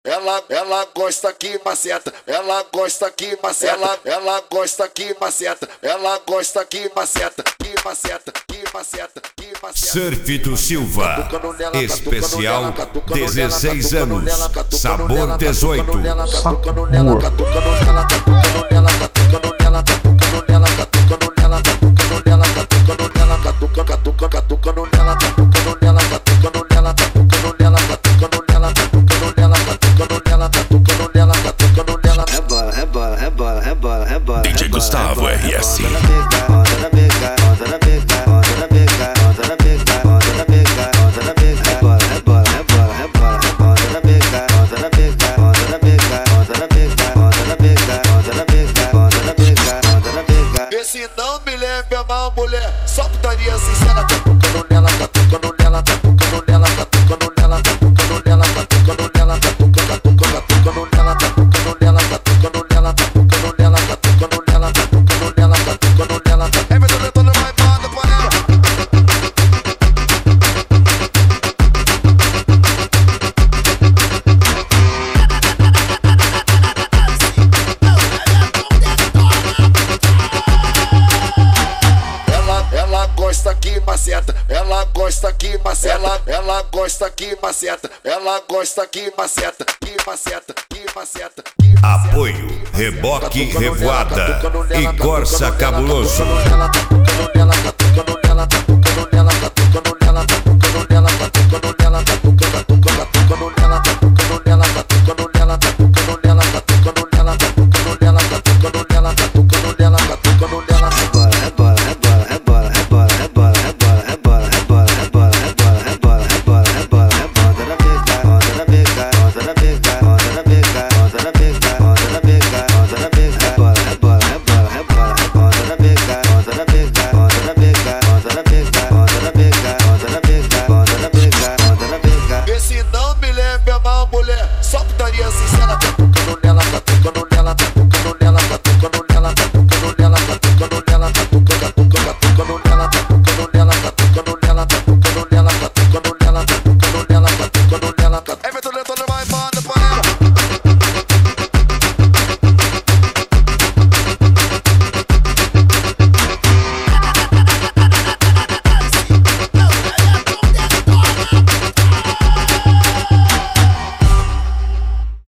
ela gosta que maceta, ela gosta que maceta, ela gosta que maceta, ela gosta que maceta, que maceta, que maceta, que maceta. Surf do Silva, especial 16 anos, sabor 18. DJ Gustavo RS. Vê se não me lembra mal, mulher, só putaria sincera. Catucando nela, catucando nela, catucando nela, catucando nela, catucando nela, catucando nela, catucando nela, catucando nela, catucando nela, catucando nela, catucando nela, catucando nela, catucando nela. É verdade, eu tô no mais banda, panela. Ela gosta que maceta, ela gosta que maceta, ela gosta que maceta, ela gosta que maceta, que maceta, que maceta, que maceta. Apoio, Reboque Revoada e Corsa Cabuloso. Catucando nela, catucando nela, catucando nela,